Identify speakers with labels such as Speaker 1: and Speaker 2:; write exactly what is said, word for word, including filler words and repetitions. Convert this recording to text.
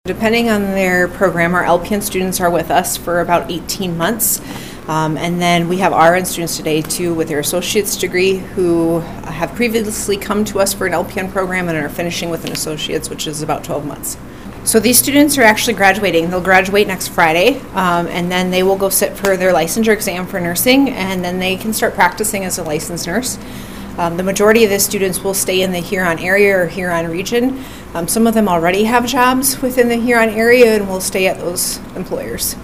Speaker 1: Depending on their program, our L P N students are with us for about eighteen months. Um, and then we have R N students today too with their associate's degree who have previously come to us for an L P N program and are finishing with an associate's, which is about twelve months. So these students are actually graduating. They'll graduate next Friday, um, and then they will go sit for their licensure exam for nursing, and then they can start practicing as a licensed nurse. Um, the majority of the students will stay in the Huron area or Huron region. Um, some of them already have jobs within the Huron area and will stay at those employers.